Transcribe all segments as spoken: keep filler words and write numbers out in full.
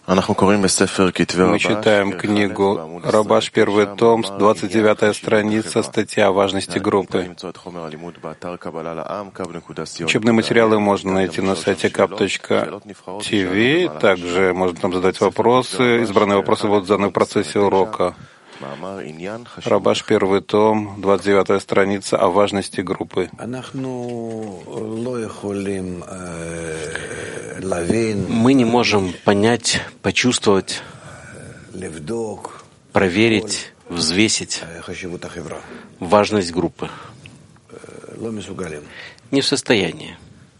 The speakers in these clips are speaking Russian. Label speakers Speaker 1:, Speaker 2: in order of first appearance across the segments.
Speaker 1: Мы читаем книгу Рабаш, первый том, двадцать девятая страница, статья о важности группы. Учебные материалы можно найти на сайте кап точка ти ви. Также можно там задать вопросы. Избранные вопросы будут заданы в процессе урока. Рабаш, первый том, двадцать девятая страница о важности группы.
Speaker 2: Мы не можем понять, почувствовать, проверить, взвесить важность группы. Не в состоянии.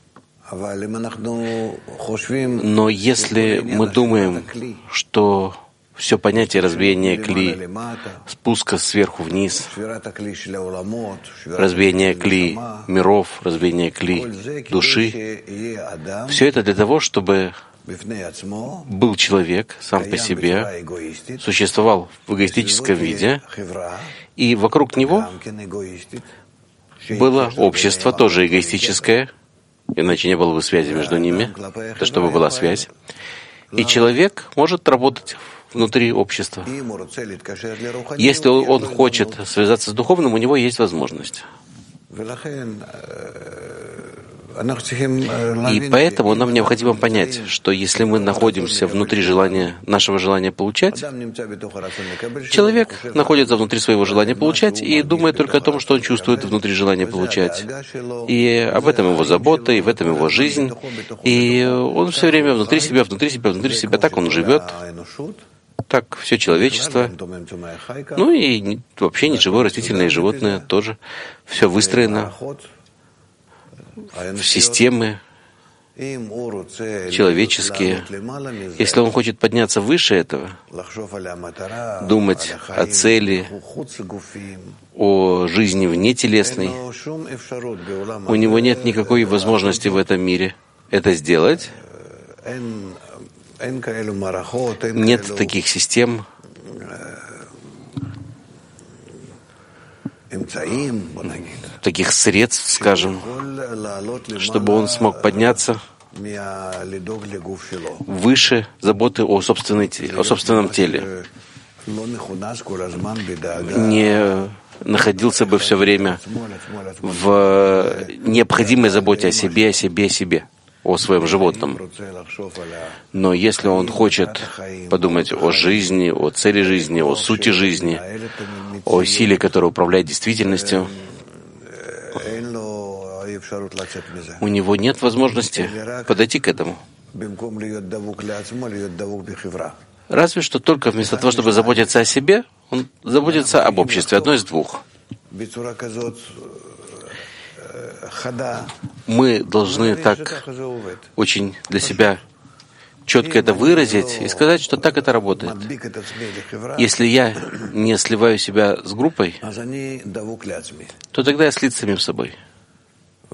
Speaker 2: Но если мы думаем, что все понятие разбиения кли, спуска сверху вниз, разбиение кли миров, разбиение кли души, все это для того, чтобы был человек сам по себе, существовал в эгоистическом виде, и вокруг него было общество, тоже эгоистическое, иначе не было бы связи между ними, то чтобы была связь, и человек может работать внутри общества. Если он хочет связаться с духовным, у него есть возможность. И поэтому нам необходимо понять, что если мы находимся внутри желания, нашего желания получать, человек находится внутри своего желания получать и думает только о том, что он чувствует внутри желания получать. И об этом его забота, и в этом его жизнь. И он все время внутри себя, внутри себя, внутри себя. Так он живет. Так все человечество, ну и вообще ничего, растительное и животное тоже. Все выстроено в системы человеческие. Если он хочет подняться выше этого, думать о цели, о жизни внетелесной, у него нет никакой возможности в этом мире это сделать. Нет таких систем, таких средств, скажем, чтобы он смог подняться выше заботы о, собственной, о собственном теле. Не находился бы все время в необходимой заботе о себе, о себе, о себе. О своем животном. Но если он хочет подумать о жизни, о цели жизни, о сути жизни, о силе, которая управляет действительностью, у него нет возможности подойти к этому. Разве что только вместо того, чтобы заботиться о себе, он заботится об обществе, одно из двух. Мы должны так очень для себя четко это выразить и сказать, что так это работает. Если я не сливаю себя с группой, то тогда я слит с самим собой. И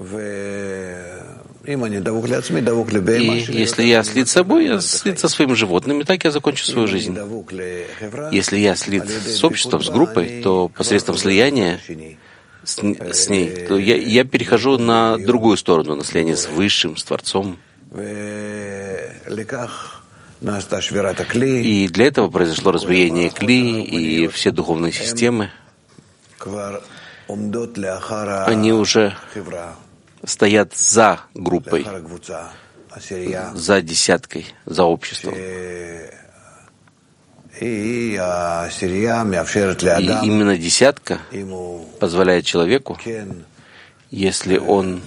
Speaker 2: если я слит с собой, я слит со своим животным, и так я закончу свою жизнь. Если я слит с обществом, с группой, то посредством слияния С, с ней, то я, я перехожу на другую сторону, на слияние с Высшим, с Творцом. И для этого произошло разбиение кли, и все духовные системы, они уже стоят за группой, за десяткой, за обществом. И именно десятка позволяет человеку, если он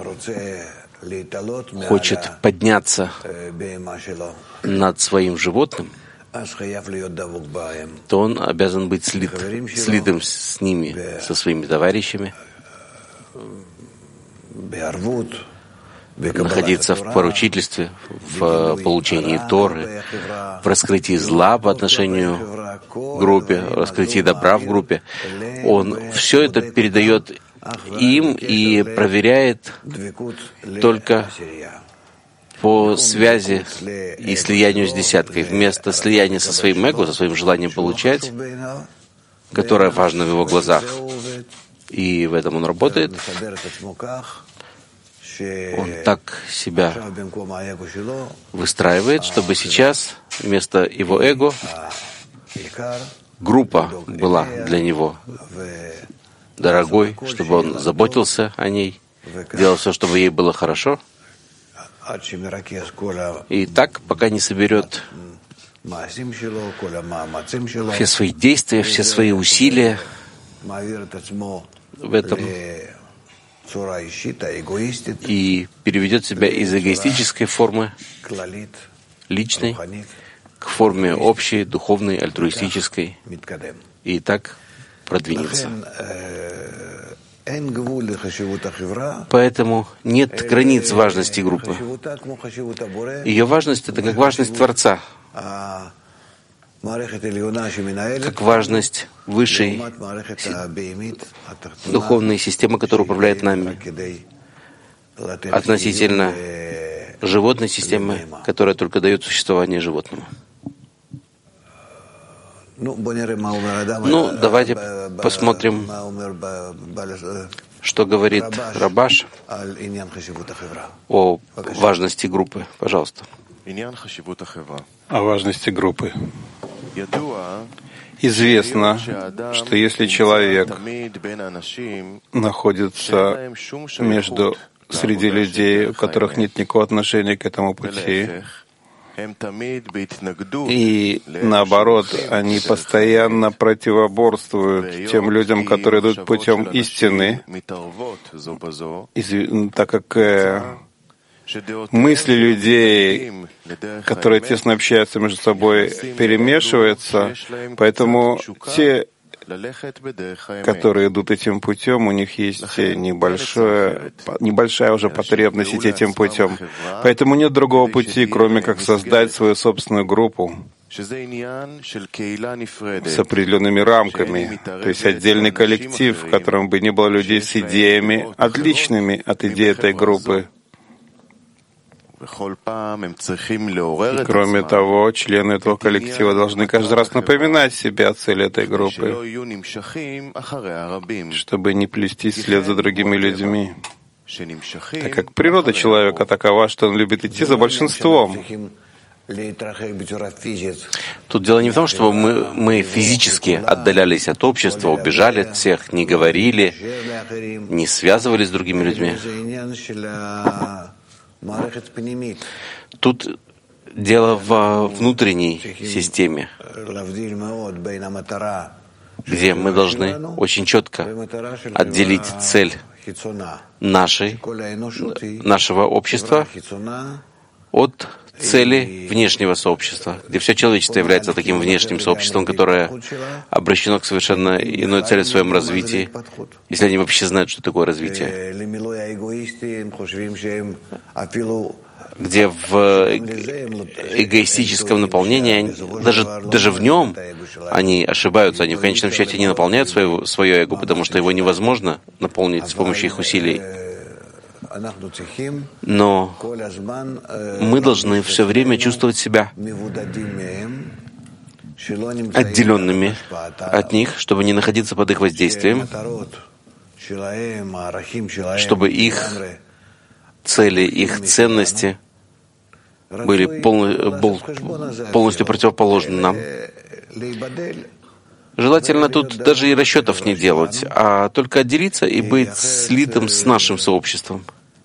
Speaker 2: хочет подняться над своим животным, то он обязан быть слит, слитым с ними, со своими товарищами, находиться в поручительстве, в получении Торы, в раскрытии зла по отношению к группе, в раскрытии добра в группе. Он все это передает им и проверяет только по связи и слиянию с десяткой. Вместо слияния со своим эго, со своим желанием получать, которое важно в его глазах, и в этом он работает, он так себя выстраивает, чтобы сейчас вместо его эго группа была для него дорогой, чтобы он заботился о ней, делал все, чтобы ей было хорошо. И так, пока не соберет все свои действия, все свои усилия в этом и переведет себя из эгоистической формы личной к форме общей, духовной, альтруистической, и так продвинется. Поэтому нет границ важности группы. Ее важность — это как важность Творца, как важность высшей духовной системы, которая управляет нами, относительно животной системы, которая только дает существование животному. Ну, давайте посмотрим, что говорит Рабаш о важности группы. Пожалуйста.
Speaker 1: О важности группы. Известно, что если человек находится между среди людей, у которых нет никакого отношения к этому пути, и наоборот, они постоянно противоборствуют тем людям, которые идут путем истины, так как э, мысли людей, которые тесно общаются между собой, перемешиваются, поэтому те, которые идут этим путем, у них есть небольшое, небольшая уже потребность идти этим путем. Поэтому нет другого пути, кроме как создать свою собственную группу с определенными рамками, то есть отдельный коллектив, в котором бы не было людей с идеями, отличными от идей этой группы. И, кроме того, члены этого коллектива должны каждый раз напоминать себе о цели этой группы, чтобы не плестись вслед за другими людьми, так как природа человека такова, что он любит идти за большинством.
Speaker 2: Тут дело не в том, что мы, мы физически отдалялись от общества, убежали от всех, не говорили, не связывались с другими людьми. Тут дело в внутренней системе, где мы должны очень четко отделить цель нашей, нашего общества от цели внешнего сообщества, где все человечество является таким внешним сообществом, которое обращено к совершенно иной цели в своем развитии, если они вообще знают, что такое развитие, где в эгоистическом наполнении, даже, даже в нем они ошибаются, они в конечном счете не наполняют свое, свое эго, потому что его невозможно наполнить с помощью их усилий. Но мы должны все время чувствовать себя отделенными от них, чтобы не находиться под их воздействием, чтобы их цели, их ценности были полностью противоположны нам. Желательно тут даже и расчетов не делать, а только отделиться и быть слитым с нашим сообществом.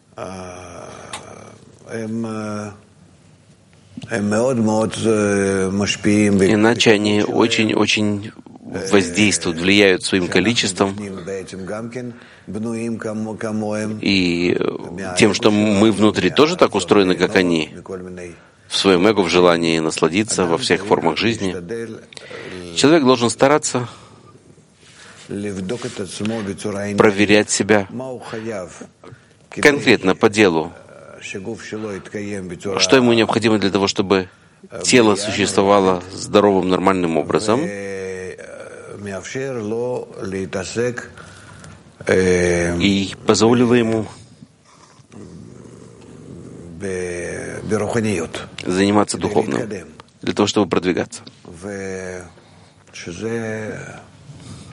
Speaker 2: Иначе они очень-очень воздействуют, влияют своим количеством и тем, что мы внутри тоже так устроены, как они, в своем эго, в желании насладиться во всех формах жизни. Человек должен стараться проверять себя конкретно по делу, что ему необходимо для того, чтобы тело существовало здоровым, нормальным образом, и позволило ему заниматься духовным, для того, чтобы продвигаться.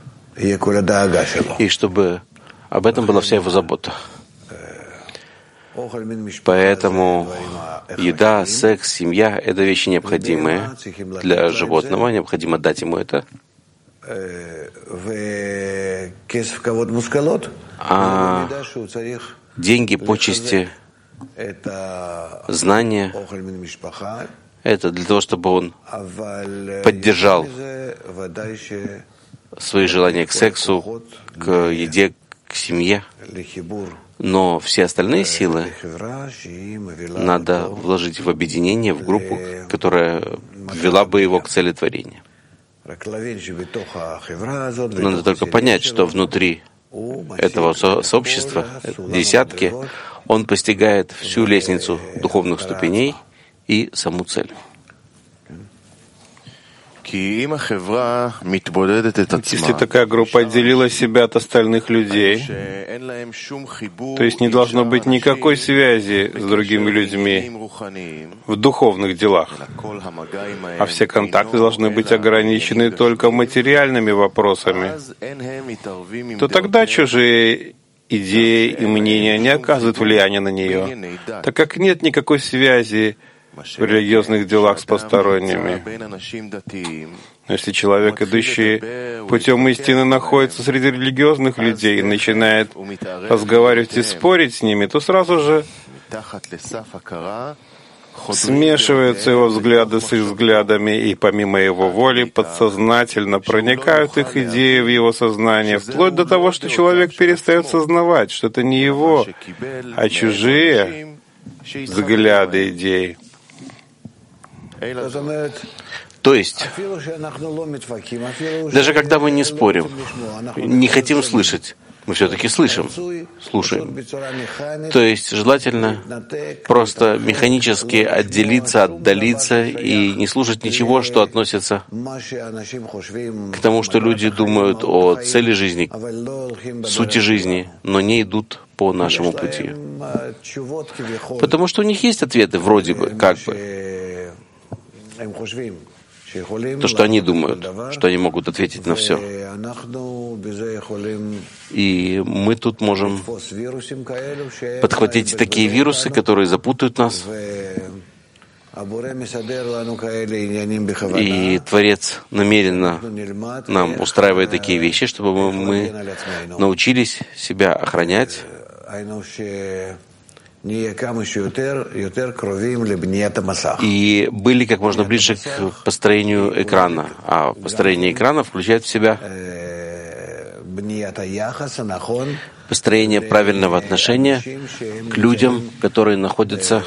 Speaker 2: И чтобы об этом была вся его забота. Поэтому еда, секс, семья — это вещи необходимые для животного, необходимо дать ему это. А деньги, почести, знания — это для того, чтобы он поддержал свои желания к сексу, к еде, к семье. Но все остальные силы надо вложить в объединение, в группу, которая ввела бы его к цели творения. Надо только понять, что внутри этого со- сообщества, десятки, он постигает всю лестницу духовных ступеней и саму цель.
Speaker 1: Если такая группа отделила себя от остальных людей, то есть не должно быть никакой связи с другими людьми в духовных делах, а все контакты должны быть ограничены только материальными вопросами, то тогда чужие идеи и мнения не оказывают влияния на нее, так как нет никакой связи в религиозных делах с посторонними. Но если человек, идущий путем истины, находится среди религиозных людей и начинает разговаривать и спорить с ними, то сразу же смешиваются его взгляды с их взглядами, и помимо его воли подсознательно проникают их идеи в его сознание, вплоть до того, что человек перестает сознавать, что это не его, а чужие взгляды, идеи.
Speaker 2: То есть, даже когда мы не спорим, не хотим слышать, мы все-таки слышим, слушаем. То есть желательно просто механически отделиться, отдалиться и не слушать ничего, что относится к тому, что люди думают о цели жизни, сути жизни, но не идут по нашему пути. Потому что у них есть ответы вроде бы, как бы. То, что они думают, что они могут ответить на все. И мы тут можем подхватить такие вирусы, которые запутают нас. И Творец намеренно нам устраивает такие вещи, чтобы мы научились себя охранять, и были как можно ближе к построению экрана. А построение экрана включает в себя построение правильного отношения к людям, которые находятся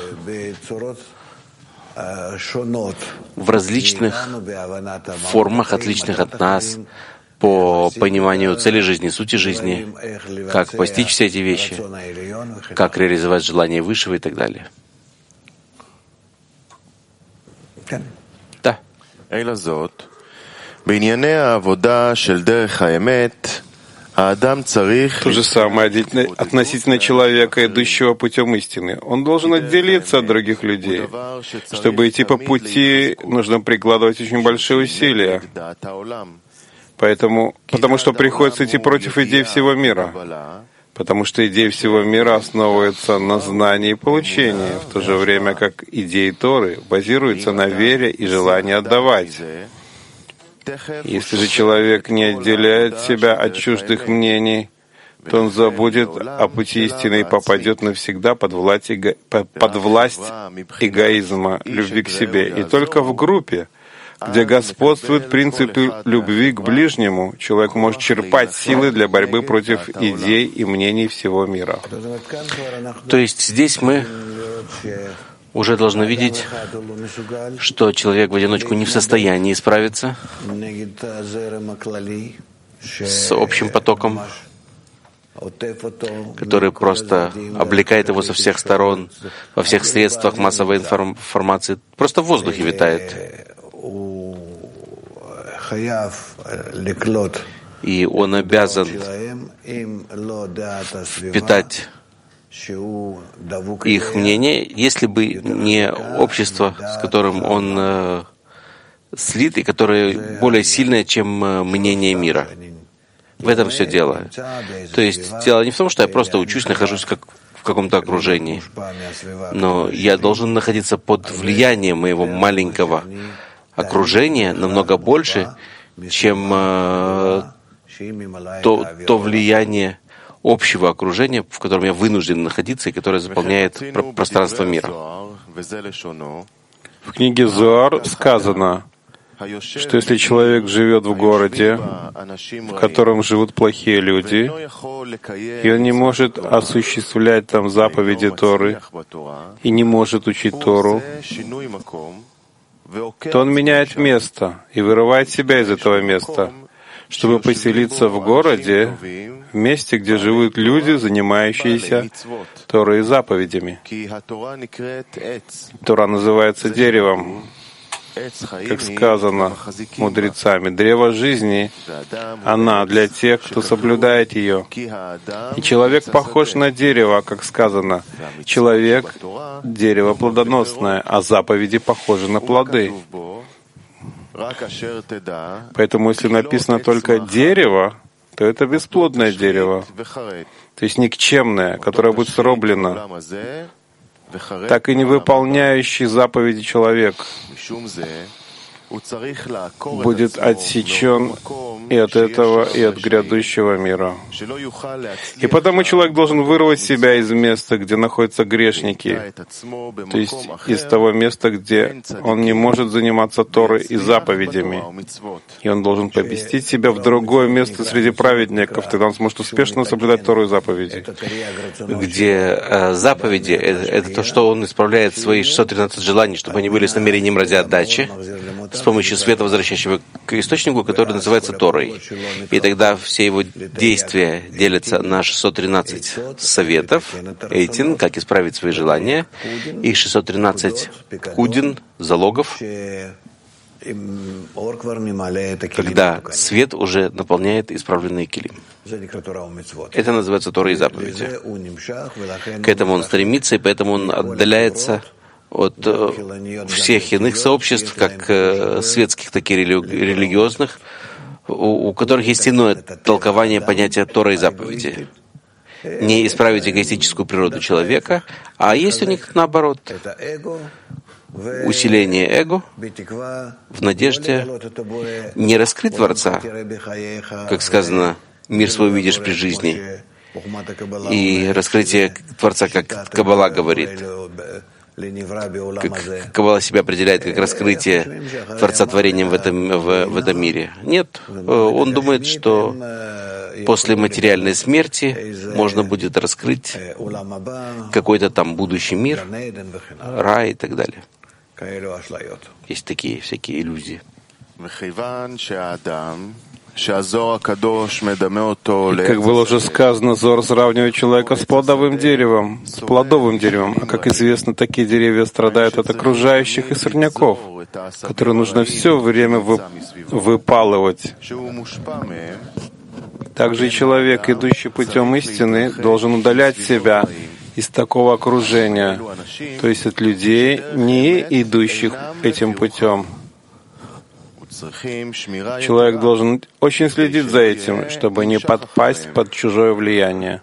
Speaker 2: в различных формах, отличных от нас, по пониманию цели жизни, сути жизни, как постичь все эти вещи, как реализовать желание высшего и так далее. Да.
Speaker 1: То же самое относительно человека, идущего путем истины. Он должен отделиться от других людей. Чтобы идти по пути, нужно прикладывать очень большие усилия. Поэтому, потому что приходится идти против идей всего мира. Потому что идеи всего мира основываются на знании и получении, в то же время как идеи Торы базируются на вере и желании отдавать. Если же человек не отделяет себя от чуждых мнений, то он забудет о пути истины и попадет навсегда под власть, эго... под власть эгоизма, любви к себе. И только в группе, где господствует принцип любви к ближнему, человек может черпать силы для борьбы против идей и мнений всего мира.
Speaker 2: То есть здесь мы уже должны видеть, что человек в одиночку не в состоянии справиться с общим потоком, который просто облекает его со всех сторон, во всех средствах массовой информации, просто в воздухе витает. И он обязан впитать их мнение, если бы не общество, с которым он э, слит, и которое более сильное, чем э, мнение мира. В этом все дело. То есть дело не в том, что я просто учусь, нахожусь как в каком-то окружении, но я должен находиться под влиянием моего маленького окружения намного больше, чем э, то, то влияние общего окружения, в котором я вынужден находиться и которое заполняет про- пространство мира.
Speaker 1: В книге Зоар сказано, что если человек живет в городе, в котором живут плохие люди, и он не может осуществлять там заповеди Торы и не может учить Тору, то он меняет место и вырывает себя из этого места, чтобы поселиться в городе, в месте, где живут люди, занимающиеся Торой и заповедями. Тора называется деревом, как сказано мудрецами. Древо жизни, она для тех, кто соблюдает ее. И человек похож на дерево, как сказано. Человек — дерево плодоносное, а заповеди похожи на плоды. Поэтому, если написано только «дерево», то это бесплодное дерево, то есть никчемное, которое будет срублено, так и не выполняющий заповеди человек будет отсечен и от этого, и от грядущего мира. И потому человек должен вырвать себя из места, где находятся грешники, то есть из того места, где он не может заниматься Торой и заповедями. И он должен поместить себя в другое место среди праведников, тогда он сможет успешно соблюдать Тору и заповеди.
Speaker 2: Где э, заповеди — это, это то, что он исправляет свои шестьсот тринадцать желаний, чтобы они были с намерением ради отдачи, с помощью света, возвращающего к источнику, который называется Торой. И тогда все его действия делятся на шестьсот тринадцать советов, эйтин, как исправить свои желания, и шестьсот тринадцать кудин, залогов, когда свет уже наполняет исправленные килим. Это называется Тора и заповеди. К этому он стремится, и поэтому он отдаляется от э, всех иных сообществ, как э, светских, так и рели- религиозных, у, у которых есть иное толкование понятия Тора и заповеди. Не исправить эгоистическую природу человека, а есть у них наоборот усиление эго в надежде не раскрыть Творца, как сказано, мир свой увидишь при жизни, и раскрытие Творца, как Каббала говорит, как Каббала себя определяет как раскрытие Творца творением в этом, в, в этом мире. Нет, он думает, что после материальной смерти можно будет раскрыть какой-то там будущий мир, рай и так далее. Есть такие всякие иллюзии.
Speaker 1: И, как было уже сказано, Зор сравнивает человека с плодовым деревом, с плодовым деревом. А как известно, такие деревья страдают от окружающих и сорняков, которые нужно все время вы, выпалывать. Также и человек, идущий путем истины, должен удалять себя из такого окружения, то есть от людей, не идущих этим путем. Человек должен очень следить за этим, чтобы не подпасть под чужое влияние.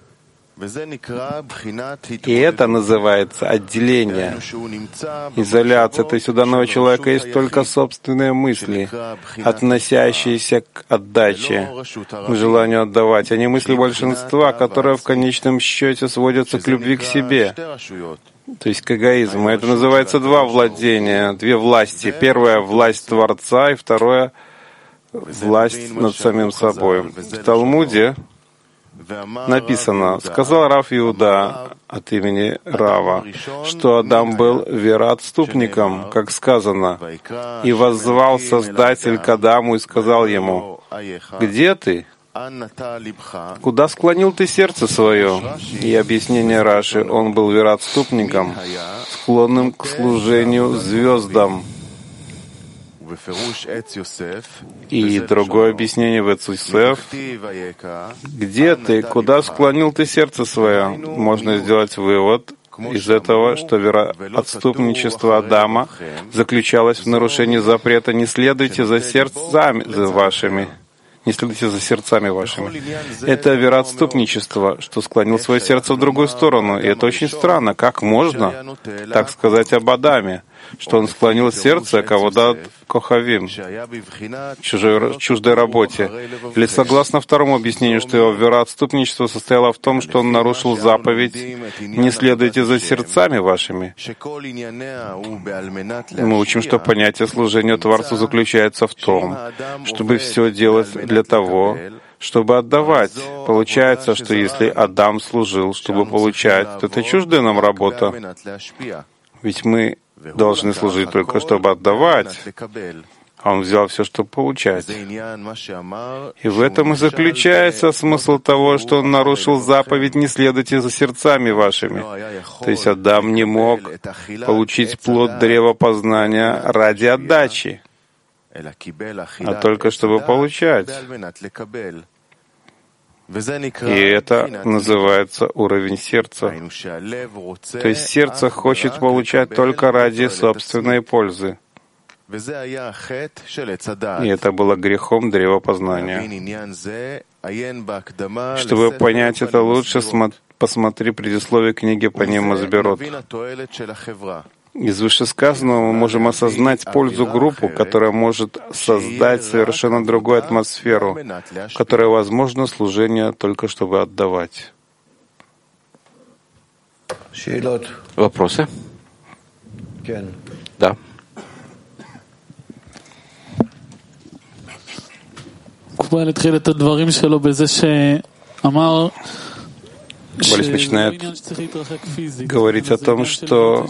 Speaker 1: И это называется отделение, изоляция. То есть у данного человека есть только собственные мысли, относящиеся к отдаче, к желанию отдавать, а не мысли большинства, которые в конечном счете сводятся к любви к себе, то есть к эгоизму. Это называется два владения, две власти. Первая — власть Творца, и вторая — власть над самим собой. В Талмуде написано, сказал Рав Иуда от имени Рава, что Адам был вероотступником, как сказано, и воззвал Создатель к Адаму и сказал ему: «Где ты? Куда склонил ты сердце свое?» И объяснение Раши: он был вероотступником, склонным к служению звездам. И другое объяснение в Эц Йосеф: «Где ты? Куда склонил ты сердце свое?» Можно сделать вывод из этого, что вероотступничество Адама заключалось в нарушении запрета «не следуйте за сердцами вашими». не следуйте за сердцами вашими. Это вероотступничество, что склонил свое сердце в другую сторону. И это очень странно. Как можно так сказать об Адаме, что он склонил сердце к Аводат Кохавим, чужой, чуждой работе? Или согласно второму объяснению, что его вероотступничество состояло в том, что он нарушил заповедь «Не следуйте за сердцами вашими». Мы учим, что понятие служения Творцу заключается в том, чтобы все делать для того, чтобы отдавать. Получается, что если Адам служил, чтобы получать, то это чуждая нам работа. Ведь мы должны служить только, чтобы отдавать, а он взял все, чтобы получать. И в этом и заключается смысл того, что он нарушил заповедь «Не следуйте за сердцами вашими». То есть Адам не мог получить плод древа познания ради отдачи, а только чтобы получать. И это называется уровень сердца. То есть сердце хочет получать только ради собственной пользы. И это было грехом древопознания. Чтобы понять это лучше, посмотри предисловие книги Паним Масбирот. Из вышесказанного мы можем осознать пользу группы, которая может создать совершенно другую атмосферу, в которой возможно служение только чтобы отдавать.
Speaker 2: Вопросы? Да.
Speaker 1: Борис начинает говорить о том, что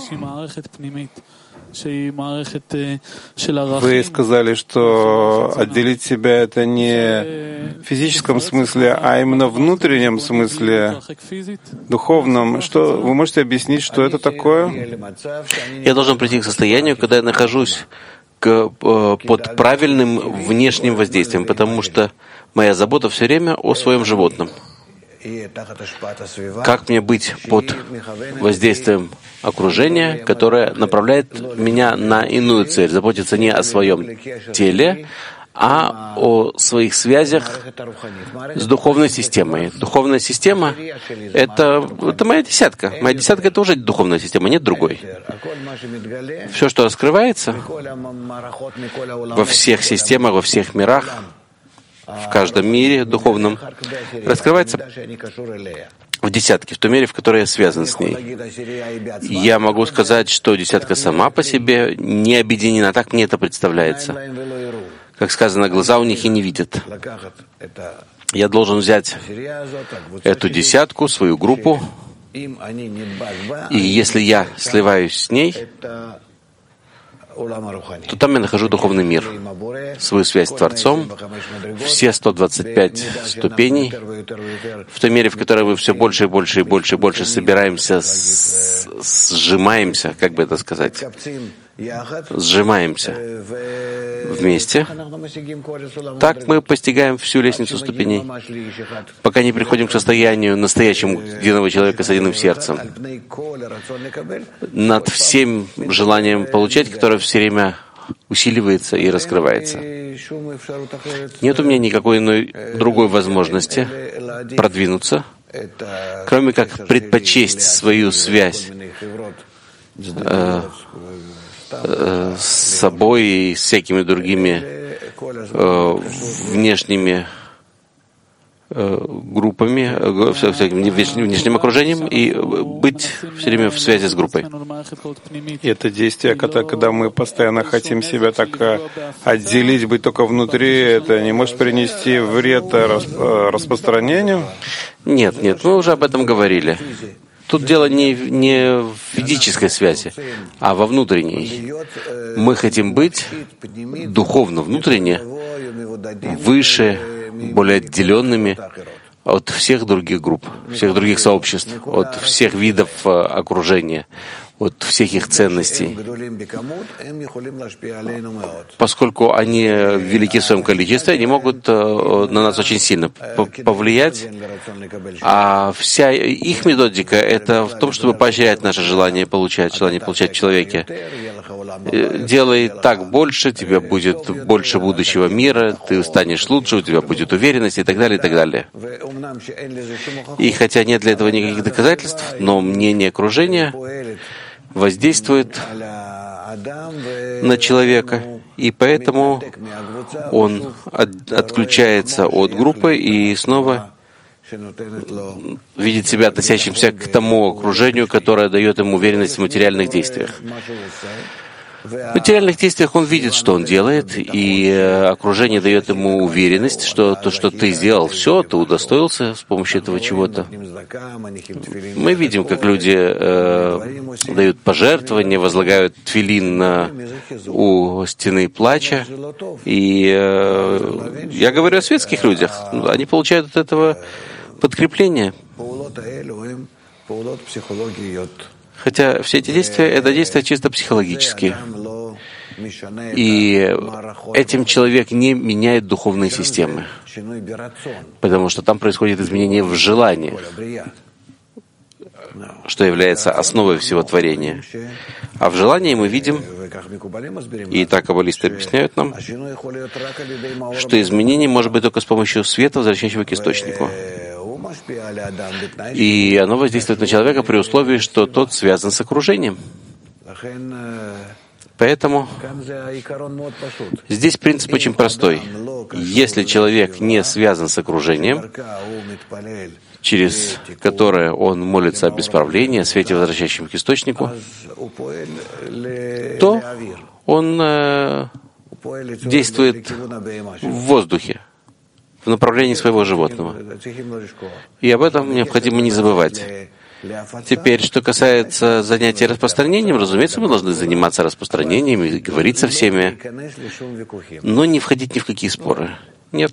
Speaker 1: вы сказали, что отделить себя — это не в физическом смысле, а именно в внутреннем смысле, духовном. Что вы можете объяснить, что это такое?
Speaker 2: Я должен прийти к состоянию, когда я нахожусь к, под правильным внешним воздействием, потому что моя забота все время о своем животном. Как мне быть под воздействием окружения, которое направляет меня на иную цель, заботиться не о своем теле, а о своих связях с духовной системой. Духовная система — это, это моя десятка. Моя десятка — это уже духовная система, нет другой. Все, что раскрывается во всех системах, во всех мирах, в каждом мире духовном, раскрывается в десятке, в той мере, в которой я связан с ней. Я могу сказать, что десятка сама по себе не объединена. Так мне это представляется. Как сказано, глаза у них и не видят. Я должен взять эту десятку, свою группу, и если я сливаюсь с ней, то там я нахожу духовный мир, свою связь с Творцом, все сто двадцать пять ступеней, в той мере, в которой мы все больше и больше и больше и больше собираемся, с, сжимаемся, как бы это сказать, сжимаемся вместе, так мы постигаем всю лестницу ступеней, пока не приходим к состоянию настоящего единого человека с единым сердцем, над всем желанием получать, которое все время усиливается и раскрывается. Нет у меня никакой иной другой возможности продвинуться, кроме как предпочесть свою связь э, э, с собой и с всякими другими э, внешними э, группами, э, всяким внешним окружением и быть все время в связи с группой.
Speaker 1: И это действие, когда, когда мы постоянно хотим себя так отделить, быть только внутри, это не может принести вред распространению?
Speaker 2: Нет, нет, мы уже об этом говорили. Тут дело не, не в физической связи, а во внутренней. Мы хотим быть духовно, внутренне, выше, более отделенными от всех других групп, всех других сообществ, от всех видов окружения, от всех их ценностей. Поскольку они велики в своем количестве, они могут на нас очень сильно повлиять, а вся их методика — это в том, чтобы поощрять наше желание получать, желание получать в человеке. делай так больше, тебя будет больше будущего мира, ты станешь лучше, у тебя будет уверенность и так далее, и так далее. И хотя нет для этого никаких доказательств, но мнение окружения воздействует на человека, и поэтому он от, отключается от группы и снова видит себя относящимся к тому окружению, которое дает ему уверенность в материальных действиях. В материальных действиях он видит, что он делает, и окружение дает ему уверенность, что то, что ты сделал все, ты удостоился с помощью этого чего-то. Мы видим, как люди э, дают пожертвования, возлагают тфилин на, у стены плача. И э, я говорю о светских людях. Они получают от этого подкрепление. Хотя все эти действия — это действия чисто психологические. И этим человек не меняет духовные системы, потому что там происходит изменение в желании, что является основой всего творения. А в желании мы видим, и так каббалисты объясняют нам, что изменение может быть только с помощью света, возвращающего к источнику. И оно воздействует на человека при условии, что тот связан с окружением. Поэтому здесь принцип очень простой. Если человек не связан с окружением, через которое он молится об исправлении, о свете, возвращающем к источнику, то он э, действует в воздухе, в направлении своего животного. И об этом необходимо не забывать. Теперь, что касается занятий распространением, разумеется, мы должны заниматься распространением и говорить со всеми, но не входить ни в какие споры. Нет.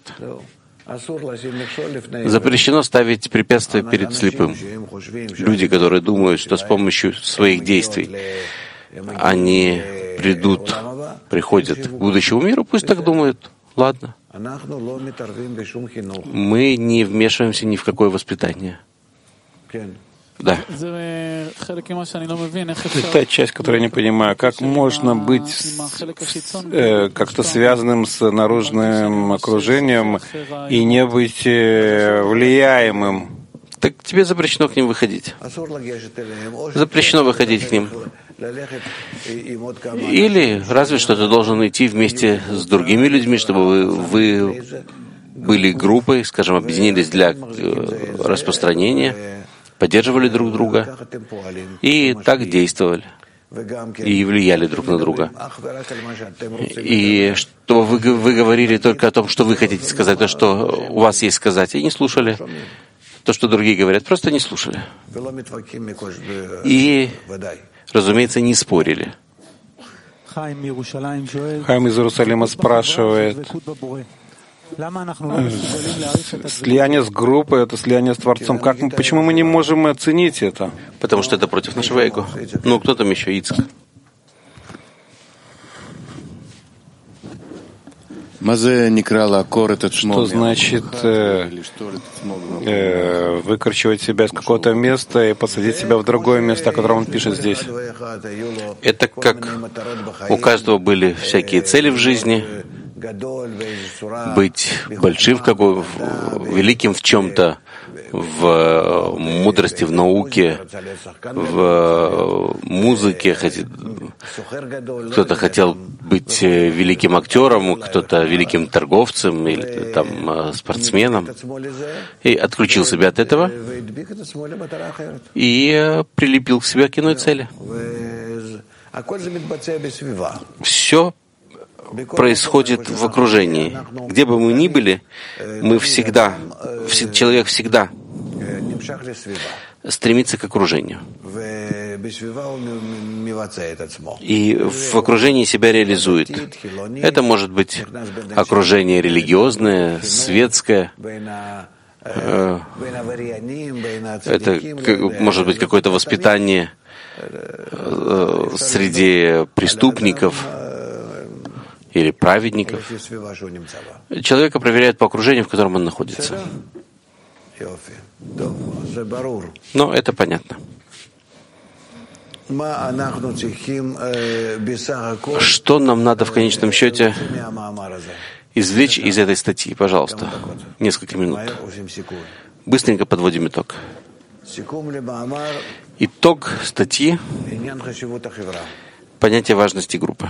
Speaker 2: Запрещено ставить препятствия перед слепым. Люди, которые думают, что с помощью своих действий они придут, приходят к будущему миру, пусть так думают. Ладно. Мы не вмешиваемся ни в какое воспитание. Да.
Speaker 1: Это та часть, которую я не понимаю. Как можно быть э, как-то связанным с наружным окружением и не быть э, влияемым?
Speaker 2: Так тебе запрещено к ним выходить. Запрещено выходить к ним. Или разве что ты должен идти вместе с другими людьми, чтобы вы, вы были группой, скажем, объединились для э, распространения, поддерживали друг друга и так действовали и влияли друг на друга. И что вы, вы говорили только о том, что вы хотите сказать, то, что у вас есть сказать, и не слушали то, что другие говорят, просто не слушали. И, разумеется, не спорили.
Speaker 1: Хайм из Иерусалима спрашивает, слияние с группой — это слияние с Творцом. Как мы, почему мы не можем оценить это?
Speaker 2: Потому что это против нашего эго. Ну, кто там еще? Ицхак.
Speaker 1: Что значит э, э, выкручивать себя из какого-то места и посадить себя в другое место, о котором он пишет здесь?
Speaker 2: Это как у каждого были всякие цели в жизни, быть большим, в какой, в, великим в чем-то, в мудрости, в науке, в музыке. Кто-то хотел быть великим актером, кто-то великим торговцем или там, спортсменом. И отключил себя от этого и прилепил к себе к иной цели. Все происходит в окружении. Где бы мы ни были, мы всегда, человек всегда стремится к окружению. И в окружении себя реализует. Это может быть окружение религиозное, светское. Это может быть какое-то воспитание среди преступников или праведников. Человека проверяют по окружению, в котором он находится. Но это понятно. Что нам надо в конечном счете извлечь из этой статьи? Пожалуйста, несколько минут. Быстренько подводим итог. Итог статьи — понятие важности группы.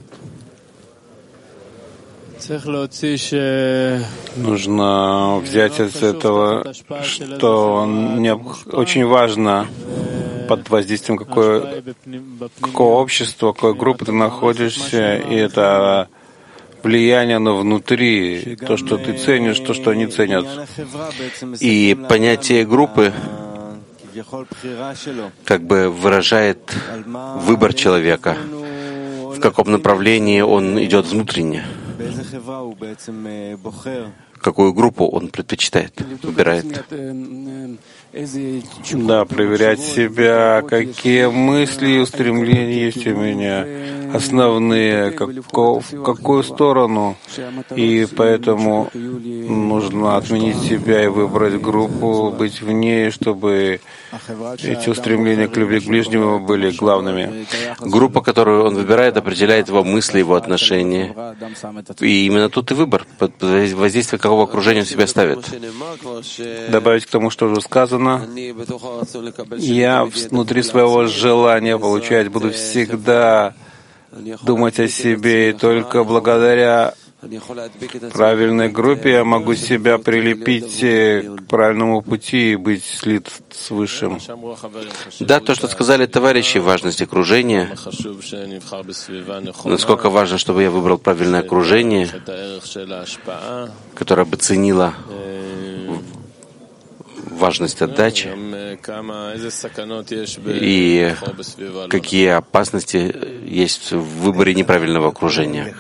Speaker 1: Нужно взять из этого, что очень важно под воздействием какое, какого общества, какой группы ты находишься, и это влияние на внутри, то, что ты ценишь, то, что они ценят.
Speaker 2: И понятие группы как бы выражает выбор человека, в каком направлении он идет внутренне, какую группу он предпочитает, выбирает.
Speaker 1: Да, проверять себя, какие мысли и устремления есть у меня, основные, како, в какую сторону. И поэтому нужно отменить себя и выбрать группу, быть в ней, чтобы эти устремления к любви к ближнему были главными.
Speaker 2: Группа, которую он выбирает, определяет его мысли, его отношения. И именно тут и выбор, под воздействие какого окружения он себя ставит.
Speaker 1: Добавить к тому, что уже сказано, я внутри своего желания получать буду всегда думать о себе, и только благодаря правильной группе я могу себя прилепить к правильному пути и быть слит с Высшим.
Speaker 2: Да, то, что сказали товарищи, важность окружения, насколько важно, чтобы я выбрал правильное окружение, которое бы ценило важность отдачи и какие опасности есть в выборе неправильного окружения.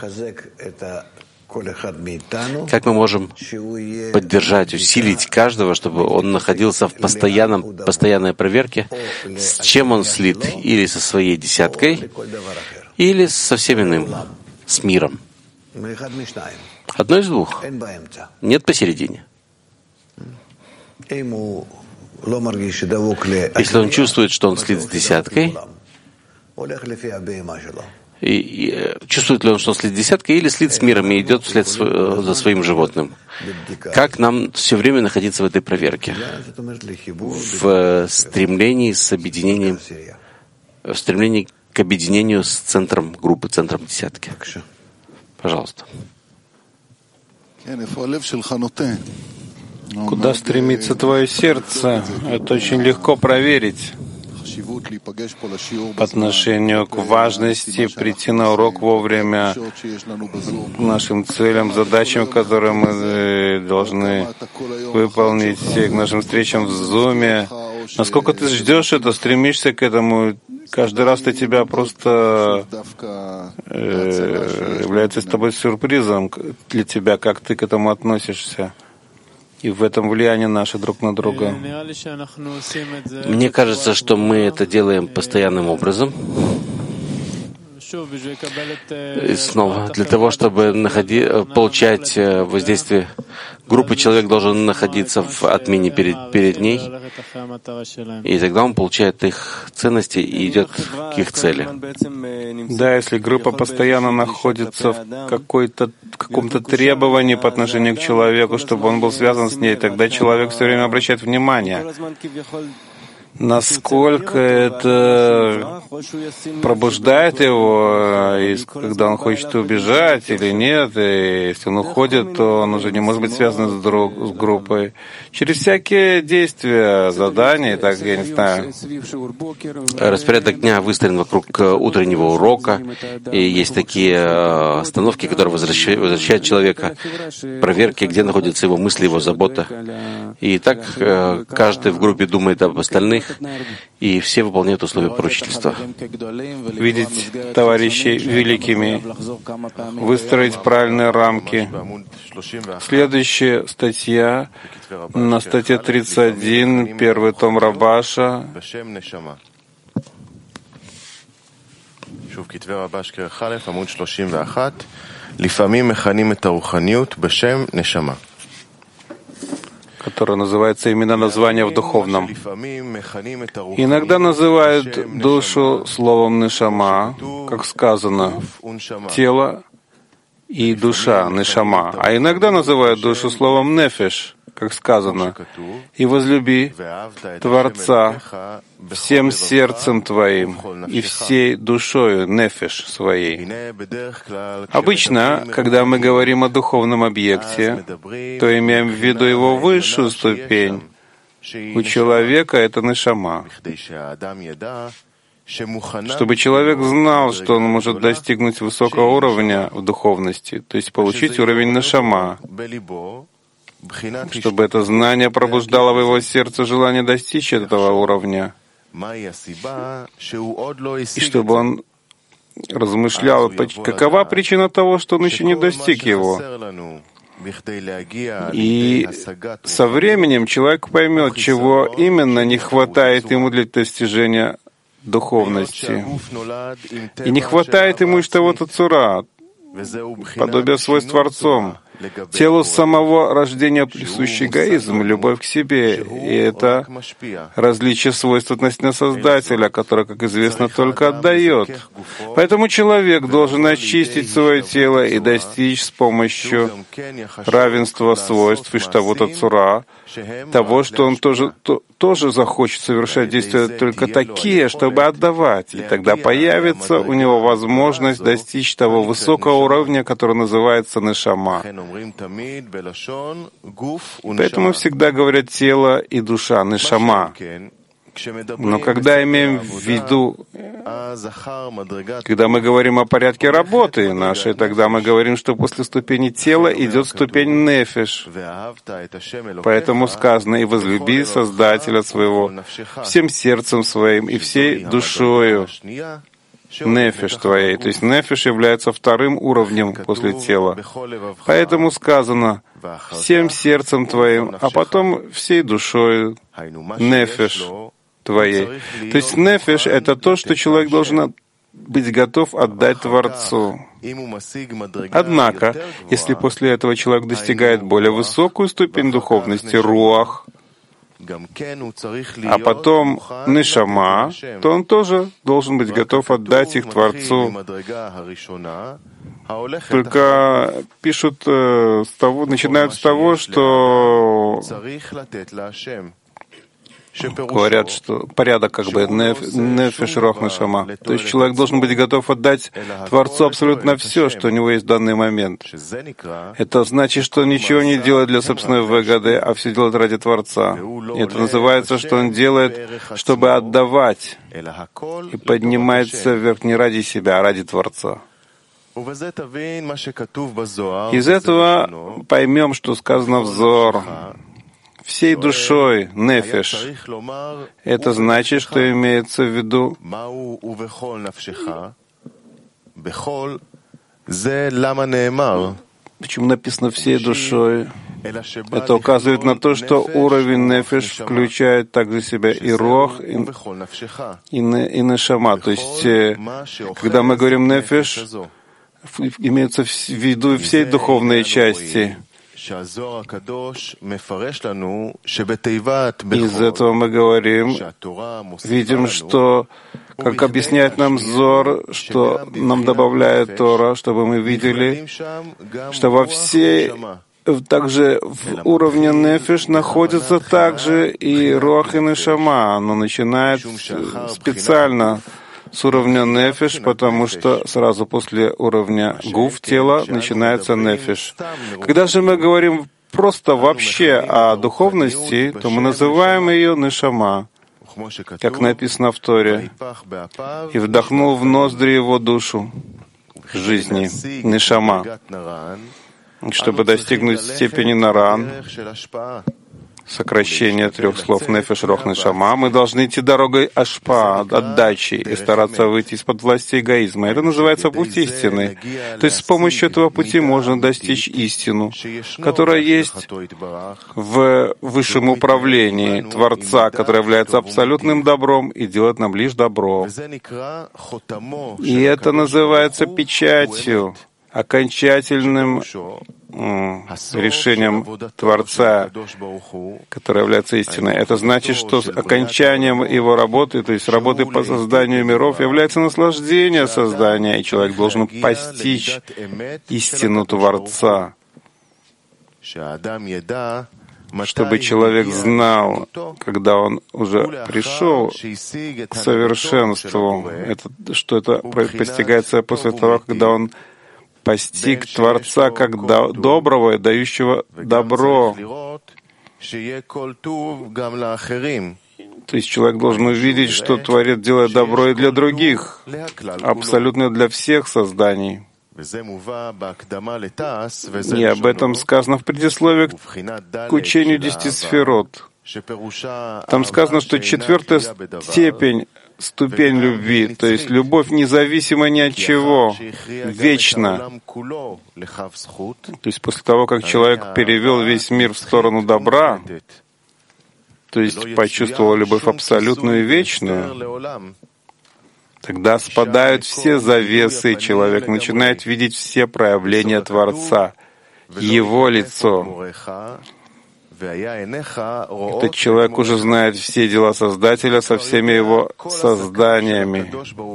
Speaker 2: Как мы можем поддержать, усилить каждого, чтобы он находился в постоянном, постоянной проверке, с чем он слит, или со своей десяткой, или со всем иным, с миром. Одно из двух. Нет посередине. Если он чувствует, что он слит с десяткой, и, и чувствует ли он, что он слит с десяткой, или слит с миром и идет вслед за своим животным? Как нам все время находиться в этой проверке? В стремлении с объединением, в стремлении к объединению с центром группы, центром десятки. Пожалуйста.
Speaker 1: Куда стремится твое сердце? Это очень легко проверить. По отношению к важности прийти на урок вовремя, к нашим целям, задачам, которые мы должны выполнить, к нашим встречам в Зуме. Насколько ты ждешь это, стремишься к этому, каждый раз для тебя просто э, является с тобой сюрпризом для тебя, как ты к этому относишься. И в этом влияние наше друг на друга.
Speaker 2: Мне кажется, что мы это делаем постоянным образом. И снова, для того, чтобы находи, получать воздействие группы, человек должен находиться в отмене перед, перед ней, и тогда он получает их ценности и идет к их цели.
Speaker 1: Да, если группа постоянно находится в какой-то, каком-то требовании по отношению к человеку, чтобы он был связан с ней, тогда человек все время обращает внимание, насколько это пробуждает его, и когда он хочет убежать или нет, и если он уходит, то он уже не может быть связан с, друг, с группой. Через всякие действия, задания, так, я не знаю.
Speaker 2: Распорядок дня выстроен вокруг утреннего урока, и есть такие остановки, которые возвращают, возвращают человека, проверки, где находятся его мысли, его забота. И так каждый в группе думает об остальных, и все выполняют условия поручительства.
Speaker 1: Видеть товарищей великими, выстроить правильные рамки. Следующая статья на статье тридцать один, первый том Рабаша. которое называется именно название в духовном. Иногда называют душу словом нешама, как сказано, тело и душа, нешама. А иногда называют душу словом нефеш, как сказано, и возлюби Творца всем сердцем твоим и всей душою, нефеш своей. Обычно, когда мы говорим о духовном объекте, то имеем в виду его высшую ступень. У человека это нешама. Чтобы человек знал, что он может достигнуть высокого уровня в духовности, то есть получить уровень нешама, чтобы это знание пробуждало в его сердце желание достичь этого уровня, и чтобы он размышлял, какова причина того, что он еще не достиг его. И со временем человек поймет, чего именно не хватает ему для достижения духовности. И не хватает ему и того-то цура, подобие свойств Творцом. Телу самого рождения присущий эгоизм, любовь к себе, и это различие свойств относительно Создателя, которое, как известно, только отдает. Поэтому человек должен очистить свое тело и достичь с помощью равенства свойств Иштавута Цура того, что он тоже, то, тоже захочет совершать действия только такие, чтобы отдавать, и тогда появится у него возможность достичь того высокого уровня, который называется нешама. Поэтому всегда говорят тело и душа, нешама. Но когда имеем в виду, когда мы говорим о порядке работы нашей, тогда мы говорим, что после ступени тела идет ступень нефеш. Поэтому сказано: «И возлюби Создателя своего всем сердцем своим и всей душою нефеш твоей». То есть нефеш является вторым уровнем после тела. Поэтому сказано «всем сердцем твоим», а потом всей душою нефеш твоей. То есть нефеш — это то, что человек должен быть готов отдать Творцу. Однако, если после этого человек достигает более высокую ступень духовности, руах, а потом нешама, то он тоже должен быть готов отдать их Творцу. Только пишут, с того, начинают с того, что говорят, что порядок как бы нефеш руах нешама. То есть человек должен быть готов отдать Творцу абсолютно все, что у него есть в данный момент. Это значит, что он ничего не делает для собственной выгоды, а все делает ради Творца. И это называется, что он делает, чтобы отдавать, и поднимается вверх не ради себя, а ради Творца. Из этого поймем, что сказано в Зоар. Всей душой, нефеш. Это значит, что имеется в виду почему написано «всей душой». Это указывает на то, что уровень нефеш включает также в себя и рох, и, и, и нешама. То есть, когда мы говорим нефеш, имеется в виду всей духовной части. Из этого мы говорим, видим, что, как объясняет нам Зор, что нам добавляет Тора, чтобы мы видели, что во всей, также в уровне нефеш находится также и руах и нешама. Оно начинает специально с уровня нефеш, потому что сразу после уровня гуф, тела, начинается нефеш. Когда же мы говорим просто вообще о духовности, то мы называем ее нешама, как написано в Торе, «И вдохнул в ноздри его душу жизни, нешама», чтобы достигнуть степени наран, сокращение трех слов нефеш, рох, нешама, мы должны идти дорогой ашпа, отдачи, и стараться выйти из-под власти эгоизма. Это называется путь истины. То есть с помощью этого пути можно достичь истину, которая есть в высшем управлении Творца, который является абсолютным добром и делает нам лишь добро. И это называется печатью, окончательным решением Творца, которое является истиной. Это значит, что с окончанием его работы, то есть работы по созданию миров, является наслаждение создания, и человек должен постичь истину Творца, чтобы человек знал, когда он уже пришел к совершенству, это, что это постигается после того, когда он постиг Творца как доброго и дающего добро. То есть человек должен увидеть, что Творец делает добро и для других, абсолютно для всех созданий. И об этом сказано в предисловии к учению десяти сферот. Там сказано, что четвертая степень, ступень любви, то есть любовь независимо ни от чего, вечна. То есть после того, как человек перевел весь мир в сторону добра, то есть почувствовал любовь абсолютную и вечную, тогда спадают все завесы, и человек начинает видеть все проявления Творца, Его лицо. Этот человек уже знает все дела Создателя со всеми его созданиями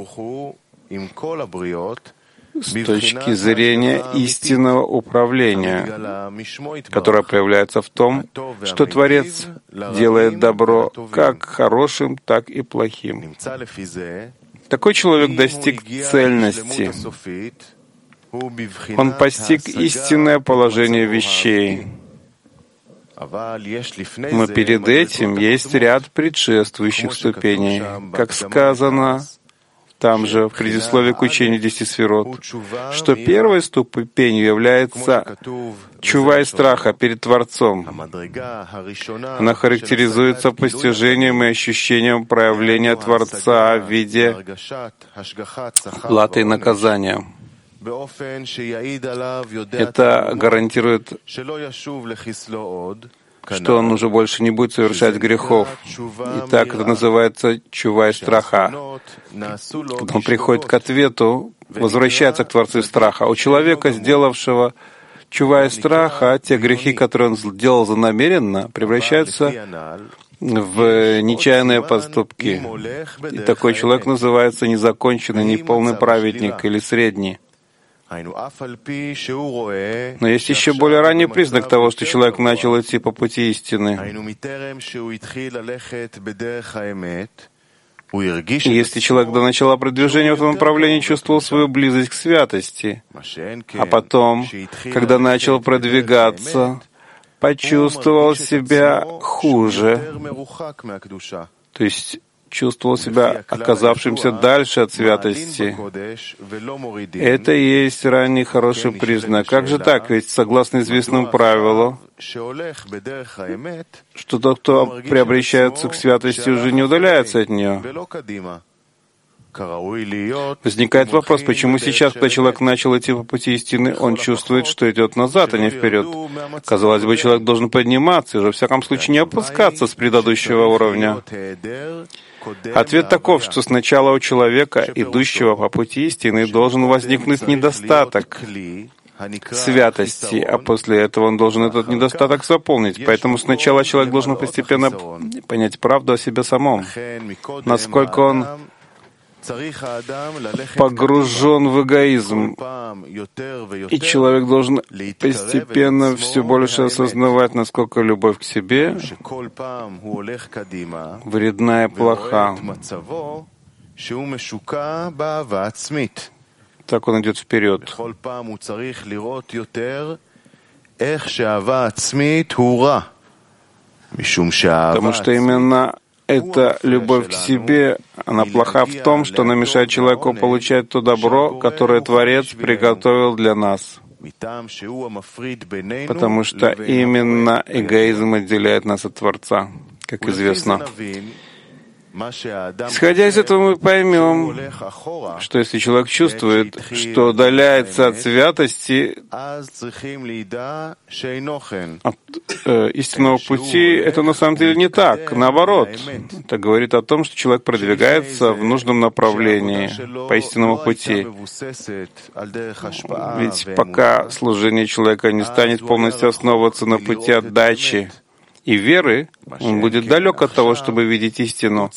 Speaker 1: с точки зрения истинного управления, которое проявляется в том, что Творец делает добро как хорошим, так и плохим. Такой человек достиг цельности. Он постиг истинное положение вещей. Но перед этим есть ряд предшествующих ступеней. Как сказано там же, в предисловии к учению десяти сферот, что первой ступенью является чува и страха перед Творцом. Она характеризуется постижением и ощущением проявления Творца в виде платы и наказания. Это гарантирует, что он уже больше не будет совершать грехов. Итак, это называется чува и страха. Когда он приходит к ответу, возвращается к Творцу страха. У человека, сделавшего чува и страха, те грехи, которые он сделал занамеренно, превращаются в нечаянные поступки. И такой человек называется незаконченный, неполный праведник или средний. Но есть еще более ранний признак того, что человек начал идти по пути истины. И если человек до начала продвижения в этом направлении чувствовал свою близость к святости, а потом, когда начал продвигаться, почувствовал себя хуже, то есть чувствовал себя оказавшимся дальше от святости. Это и есть ранний хороший признак. Как же так? Ведь согласно известному правилу, что тот, кто приобращается к святости, уже не удаляется от нее. Возникает вопрос, почему сейчас, когда человек начал идти по пути истины, он чувствует, что идет назад, а не вперед. Казалось бы, человек должен подниматься и, во всяком случае, не опускаться с предыдущего уровня. Ответ таков, что сначала у человека, идущего по пути истины, должен возникнуть недостаток святости, а после этого он должен этот недостаток заполнить. Поэтому сначала человек должен постепенно понять правду о себе самом, насколько он погружен в эгоизм, и человек должен постепенно все больше осознавать, насколько любовь к себе вредна и плоха. Так он идет вперед. Потому что именно эта любовь к себе, она плоха в том, что она мешает человеку получать то добро, которое Творец приготовил для нас. Потому что именно эгоизм отделяет нас от Творца, как известно. Исходя из этого, мы поймем, что если человек чувствует, что удаляется от святости, от э, истинного пути, это на самом деле не так. Наоборот, это говорит о том, что человек продвигается в нужном направлении, по истинному пути. Ведь пока служение человека не станет полностью основываться на пути отдачи и веры, он будет далек от того, чтобы видеть истину.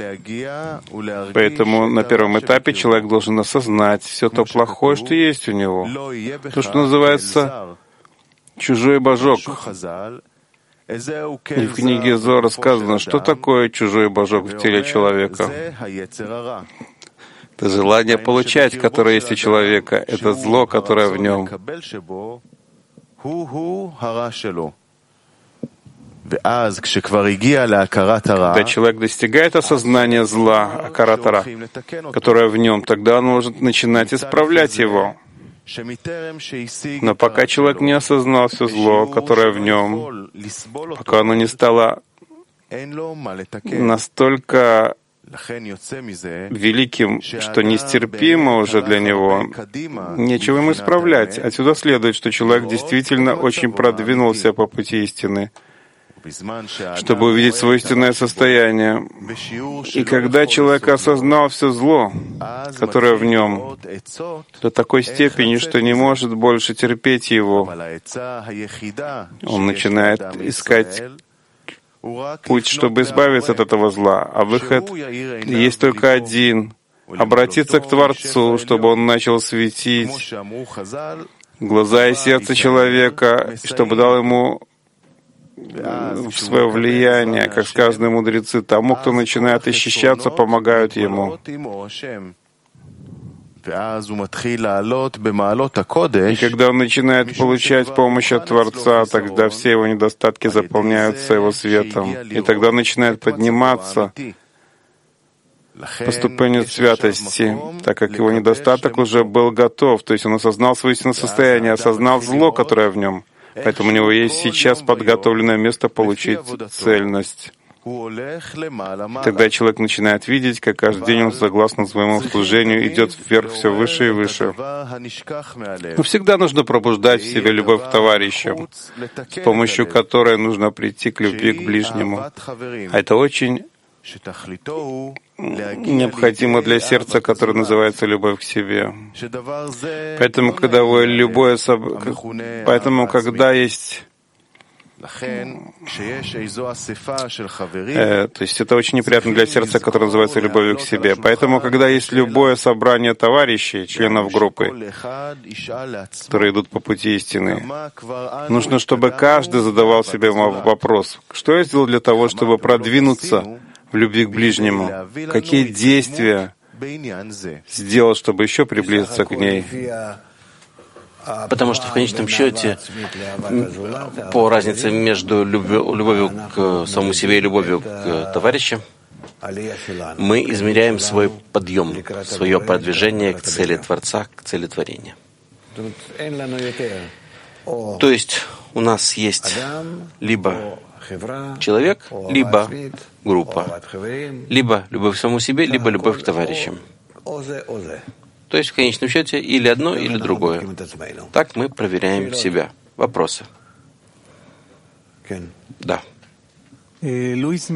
Speaker 1: Поэтому на первом этапе человек должен осознать все то плохое, что есть у него. То, что называется чужой божок. И в книге Зоар сказано, что такое чужой божок в теле человека. Это желание получать, которое есть у человека. Это зло, которое в нем. Когда человек достигает осознания зла, акаратара, которое в нем, тогда он может начинать исправлять его. Но пока человек не осознал все зло, которое в нем, пока оно не стало настолько великим, что нестерпимо уже для него, нечего ему исправлять. Отсюда следует, что человек действительно очень продвинулся по пути истины, чтобы увидеть свое истинное состояние. И когда человек осознал все зло, которое в нем, до такой степени, что не может больше терпеть его, он начинает искать путь, чтобы избавиться от этого зла. А выход есть только один — обратиться к Творцу, чтобы он начал светить глаза и сердце человека, чтобы дал ему свое влияние, как сказано мудрецы, тому, кто начинает ощущаться, помогают ему. И когда он начинает получать помощь от Творца, тогда все его недостатки заполняются его светом. И тогда он начинает подниматься по ступени святости, так как его недостаток уже был готов. То есть он осознал свое истинное состояние, осознал зло, которое в нем. Поэтому у него есть сейчас подготовленное место получить цельность. Тогда человек начинает видеть, как каждый день он, согласно своему служению, идет вверх все выше и выше. Но всегда нужно пробуждать в себе любовь к товарищу, с помощью которой нужно прийти к любви к ближнему. А это очень необходимо для сердца, которое называется любовь к себе. Поэтому, когда вы любое соб... Поэтому, когда есть Э, то есть это очень неприятно для сердца, которое называется любовью к себе. Поэтому, когда есть любое собрание товарищей, членов группы, которые идут по пути истины, нужно, чтобы каждый задавал себе вопрос: что я сделал для того, чтобы продвинуться в любви к ближнему? Какие действия сделал, чтобы еще приблизиться к ней?
Speaker 2: Потому что в конечном счете, по разнице между любовью, любовью к самому себе и любовью к товарищам, мы измеряем свой подъем, свое продвижение к цели Творца, к цели творения. То есть у нас есть либо человек, либо группа, либо любовь к самому себе, либо любовь к товарищам. То есть в конечном счете или одно, или другое. Так мы проверяем себя. Вопросы? Да. Луис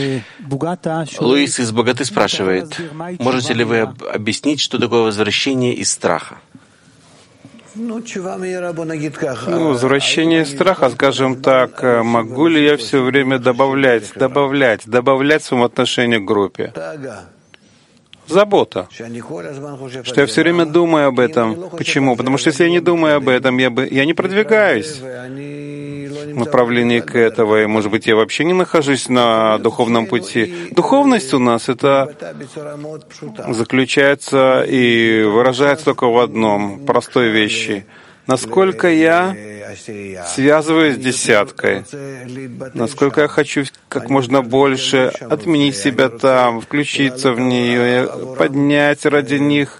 Speaker 2: из Богаты спрашивает: можете ли вы объяснить, что такое возвращение из страха?
Speaker 1: Ну, возвращение из страха, скажем так, могу ли я все время добавлять, добавлять, добавлять в своем отношении к группе? Забота. Что я все время думаю об этом. Почему? Потому что если я не думаю об этом, я, бы, я не продвигаюсь в направлении к этому. И, может быть, я вообще не нахожусь на духовном пути. Духовность у нас — это заключается и выражается только в одном, простой вещи. Насколько я связываюсь с десяткой, насколько я хочу как можно больше отменить себя там, включиться в нее, поднять ради них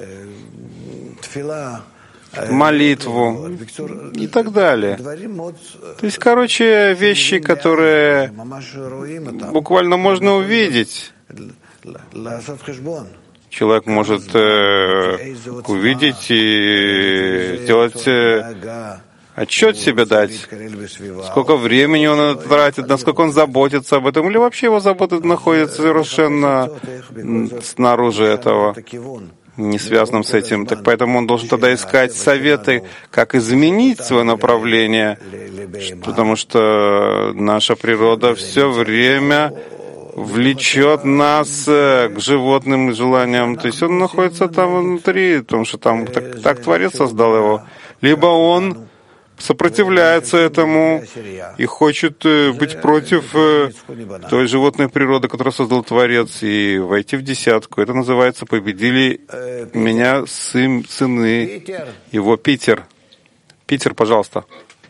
Speaker 1: молитву и так далее. То есть, короче, вещи, которые буквально можно увидеть. Человек может э, увидеть и сделать э, отчет себе дать, сколько времени он тратит, насколько он заботится об этом, или вообще его забота находится совершенно снаружи этого, не связанным с этим. Так поэтому он должен тогда искать советы, как изменить свое направление, потому что наша природа все время влечет нас к животным желаниям. То есть он находится там внутри, потому что там так, так Творец создал его. Либо он сопротивляется этому и хочет быть против той животной природы, которую создал Творец, и войти в десятку. Это называется «Победили меня сын, сыны его». Питер. Питер, пожалуйста.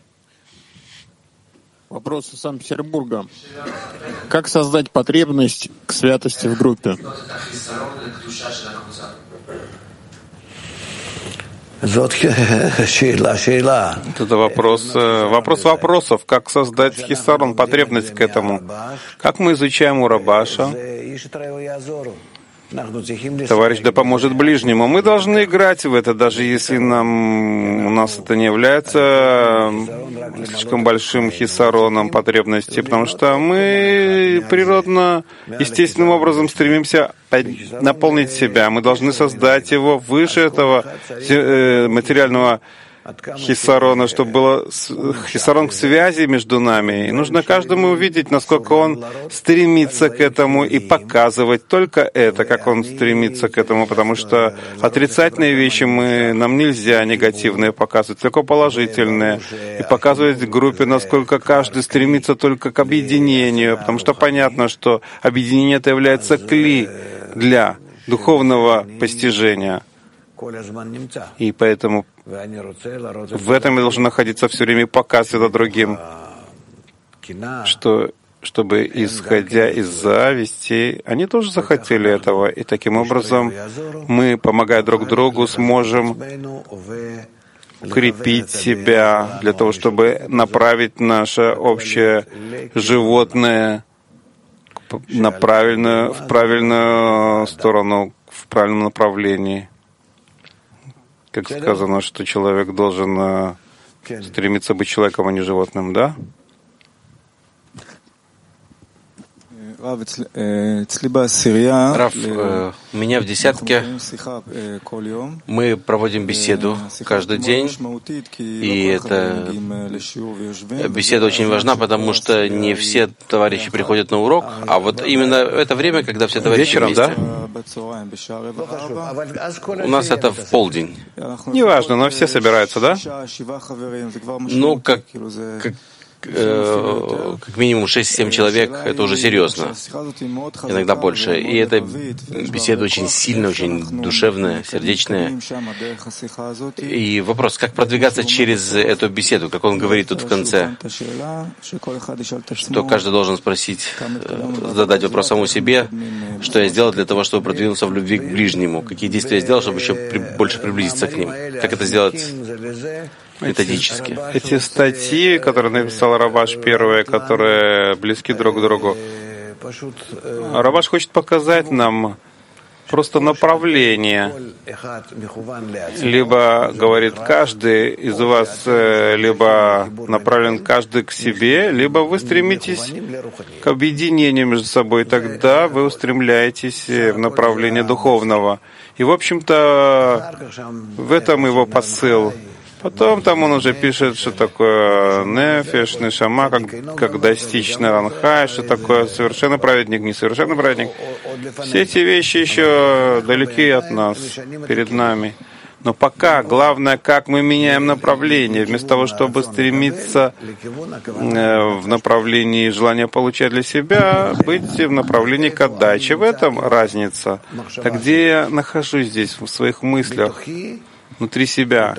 Speaker 3: Вопрос из Санкт-Петербурга. Как создать потребность к святости в группе?
Speaker 1: Это вопрос, вопрос вопросов. Как создать хисарон, потребность к этому? Как мы изучаем у Рабаша? Товарищ да поможет ближнему. Мы должны играть в это, даже если нам, у нас это не является слишком большим хисароном потребности, потому что мы природно, естественным образом стремимся наполнить себя. Мы должны создать его выше этого материального хисарона, чтобы было хисарон к связи между нами. И нужно каждому увидеть, насколько он стремится к этому, и показывать только это, как он стремится к этому, потому что отрицательные вещи мы, нам нельзя негативные показывать, только положительные. И показывать в группе, насколько каждый стремится только к объединению, потому что понятно, что объединение это является кли для духовного постижения. И поэтому в этом я должен находиться все время и показывать это другим, что, чтобы, исходя из зависти, они тоже захотели этого. И таким образом мы, помогая друг другу, сможем укрепить себя для того, чтобы направить наше общее животное на правильную, в правильную сторону, в правильном направлении. Как сказано, что человек должен uh, стремиться быть человеком, а не животным, да?
Speaker 2: Рав, э, у меня в десятке мы проводим беседу каждый день, и эта беседа очень важна, потому что не все товарищи приходят на урок, а вот именно это время, когда все товарищи
Speaker 1: вечером,
Speaker 2: вместе.
Speaker 1: Да?
Speaker 2: У нас это в полдень.
Speaker 1: Неважно, но все собираются, да?
Speaker 2: Ну, как, как Э, как минимум шесть-семь человек, это уже серьезно, иногда больше. И эта беседа очень сильная, очень душевная, сердечная. И вопрос, как продвигаться через эту беседу, как он говорит тут в конце, что каждый должен спросить, задать вопрос самому себе, что я сделал для того, чтобы продвинуться в любви к ближнему, какие действия я сделал, чтобы еще при, больше приблизиться к ним, как это сделать методически.
Speaker 1: Эти статьи, которые написал Рабаш, первые, которые близки друг к другу, Рабаш хочет показать нам просто направление. Либо, говорит, каждый из вас либо направлен каждый к себе, либо вы стремитесь к объединению между собой, тогда вы устремляетесь в направлении духовного. И, в общем-то, в этом его посыл. Потом там он уже пишет, что такое нефеш, нешама, как, как достичь наранхай, что такое совершенный праведник, несовершенный праведник. Все эти вещи еще далеки от нас, перед нами. Но пока главное, как мы меняем направление, вместо того, чтобы стремиться в направлении желания получать для себя, быть в направлении к отдаче. В этом разница. Так где я нахожусь здесь, в своих мыслях? Внутри себя,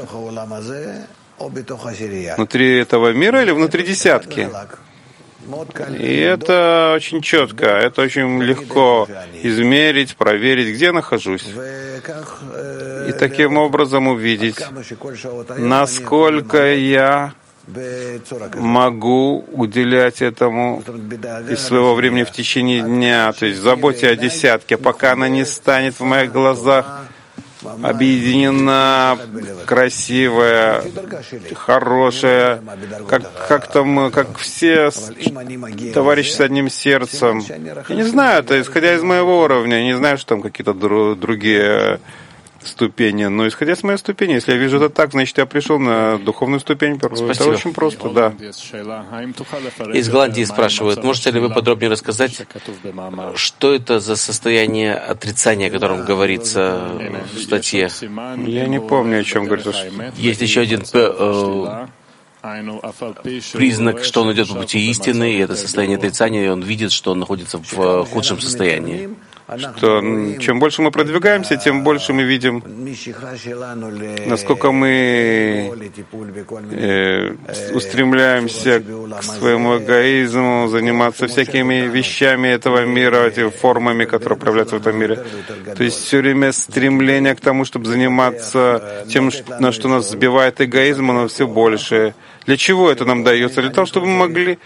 Speaker 1: внутри этого мира или внутри десятки. И это очень четко, это очень легко измерить, проверить, где я нахожусь. И таким образом увидеть, насколько я могу уделять этому из своего времени в течение дня, то есть в заботе о десятке, пока она не станет в моих глазах объединена, красивая, хорошая, как, как там, как все товарищи с одним сердцем. Я не знаю, это исходя из моего уровня, я не знаю, что там какие-то дру, другие ступени, но исходя с моей ступени, если я вижу это так, значит, я пришел на духовную ступень.
Speaker 2: Спасибо.
Speaker 1: Это очень просто, да.
Speaker 2: Из Голландии спрашивают, можете ли вы подробнее рассказать, что это за состояние отрицания, о котором говорится в статье?
Speaker 1: Я не помню, о чем говорится.
Speaker 2: Есть еще один э, признак, что он идет по пути истины, и это состояние отрицания, и он видит, что он находится в худшем состоянии.
Speaker 1: Что чем больше мы продвигаемся, тем больше мы видим, насколько мы э, устремляемся к своему эгоизму, заниматься всякими вещами этого мира, этими формами, которые проявляются в этом мире. То есть все время стремление к тому, чтобы заниматься тем, на что нас сбивает эгоизм, оно все больше. Для чего это нам дается? Для того, чтобы мы могли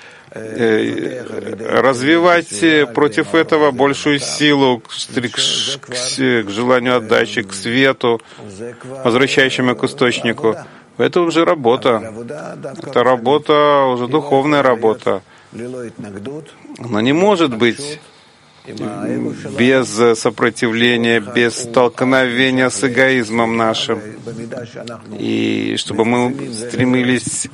Speaker 1: развивать против этого большую силу к, к, к желанию отдачи, к свету, возвращающему к источнику. Это уже работа. Это работа, уже духовная работа. Она не может быть без сопротивления, без столкновения с эгоизмом нашим. И чтобы мы стремились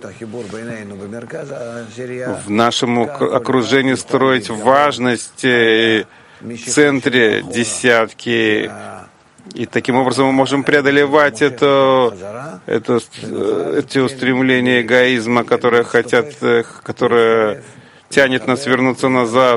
Speaker 1: в нашем окружении строить важность в центре десятки. И таким образом мы можем преодолевать это, это, эти устремления эгоизма, которые хотят, которые тянет нас вернуться назад.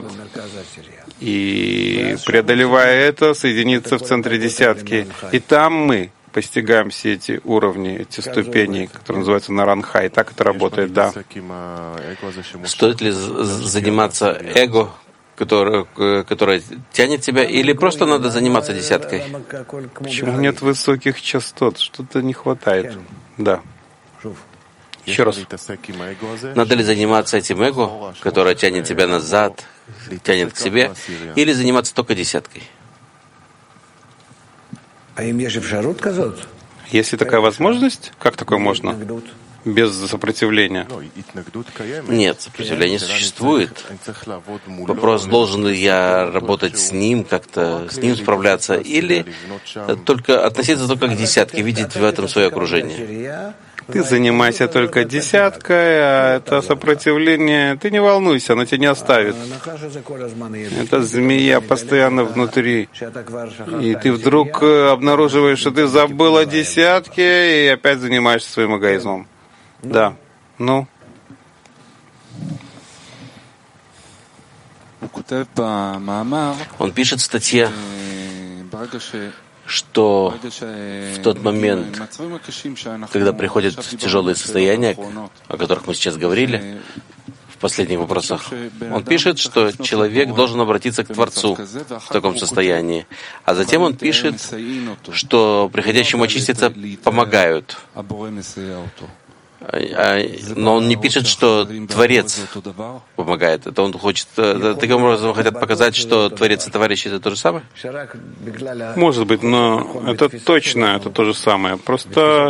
Speaker 1: И, преодолевая это, соединиться в центре десятки. И там мы постигаем все эти уровни, эти ступени, которые называются Наранхай. Так это работает, да.
Speaker 2: Стоит ли заниматься эго, которое, которое тянет тебя, или просто надо заниматься десяткой?
Speaker 1: Почему нет высоких частот? Что-то не хватает. Да. Еще раз.
Speaker 2: Надо ли заниматься этим эго, которое тянет тебя назад, тянет к себе, или заниматься только десяткой?
Speaker 1: Есть ли такая возможность? Как такое можно? Без сопротивления?
Speaker 2: Нет, сопротивление существует. Вопрос, должен ли я работать с ним, как-то с ним справляться, или только относиться только к десятке, видеть в этом свое окружение.
Speaker 1: Ты занимайся только десяткой, а это сопротивление, ты не волнуйся, оно тебя не оставит. Это змея постоянно внутри. И ты вдруг обнаруживаешь, что ты забыл о десятке и опять занимаешься своим эгоизмом. Да. Ну?
Speaker 2: Он пишет в статье, что в тот момент, когда приходят тяжелые состояния, о которых мы сейчас говорили, в последних вопросах, он пишет, что человек должен обратиться к Творцу в таком состоянии. А затем он пишет, что приходящему очиститься помогают. Но он не пишет, что Творец помогает. Это он хочет, таким образом хотят показать, что Творец и товарищ — это то же самое?
Speaker 1: Может быть, но это точно, это то же самое. Просто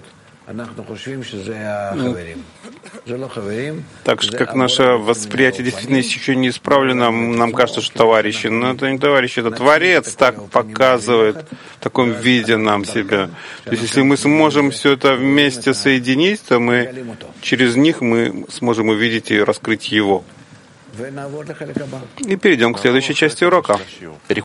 Speaker 1: так что, как наше восприятие действительности еще не исправлено, нам кажется, что товарищи. Но это не товарищи, это Творец так показывает в таком виде нам себя. То есть, если мы сможем все это вместе соединить, то мы через них мы сможем увидеть и раскрыть Его. И перейдем к следующей части урока.